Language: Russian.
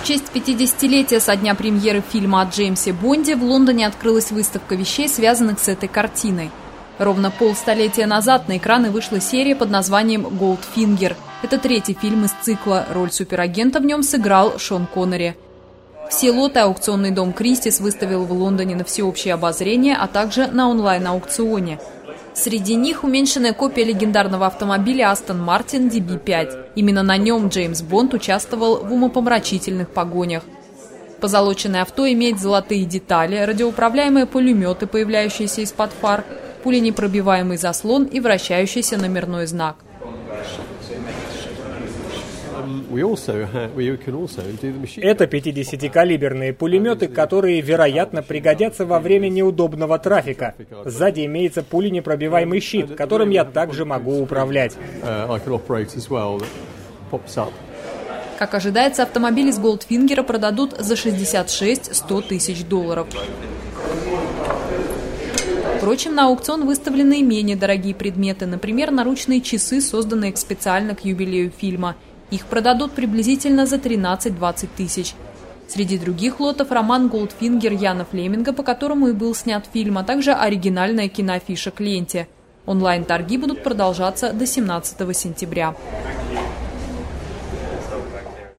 В честь 50-летия со дня премьеры фильма о Джеймсе Бонде в Лондоне открылась выставка вещей, связанных с этой картиной. Ровно полстолетия назад на экраны вышла серия под названием «Голдфингер». Это третий фильм из цикла. Роль суперагента в нем сыграл Шон Коннери. Все лоты аукционный дом Кристис выставил в Лондоне на всеобщее обозрение, а также на онлайн-аукционе. Среди них уменьшенная копия легендарного автомобиля Aston Martin DB5. Именно на нем Джеймс Бонд участвовал в умопомрачительных погонях. Позолоченное авто имеет золотые детали, радиоуправляемые пулеметы, появляющиеся из-под фар, пуленепробиваемый заслон и вращающийся номерной знак. Это 50-калиберные пулеметы, которые, вероятно, пригодятся во время неудобного трафика. Сзади имеется пуленепробиваемый щит, которым я также могу управлять. Как ожидается, автомобили с Голдфингера продадут за 66-100 тысяч долларов. Впрочем, на аукцион выставлены и менее дорогие предметы, например, наручные часы, созданные специально к юбилею фильма. Их продадут приблизительно за 13-20 тысяч. Среди других лотов роман «Голдфингер» Яна Флеминга, по которому и был снят фильм, а также оригинальная киноафиша к ленте. Онлайн-торги будут продолжаться до 17 сентября.